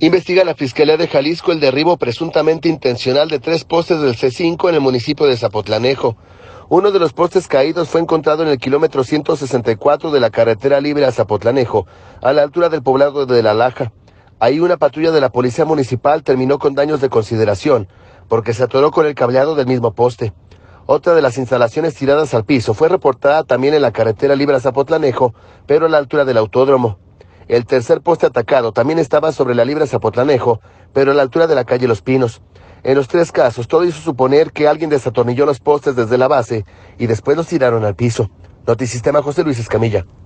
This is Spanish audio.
Investiga la Fiscalía de Jalisco el derribo presuntamente intencional de 3 postes del C5 en el municipio de Zapotlanejo. Uno de los postes caídos fue encontrado en el kilómetro 164 de la carretera libre a Zapotlanejo, a la altura del poblado de La Laja. Ahí una patrulla de la policía municipal terminó con daños de consideración, porque se atoró con el cableado del mismo poste. Otra de las instalaciones tiradas al piso fue reportada también en la carretera libre a Zapotlanejo, pero a la altura del autódromo. El tercer poste atacado también estaba sobre la libre Zapotlanejo, pero a la altura de la calle Los Pinos. En los 3 casos, todo hizo suponer que alguien desatornilló los postes desde la base y después los tiraron al piso. Notisistema, José Luis Escamilla.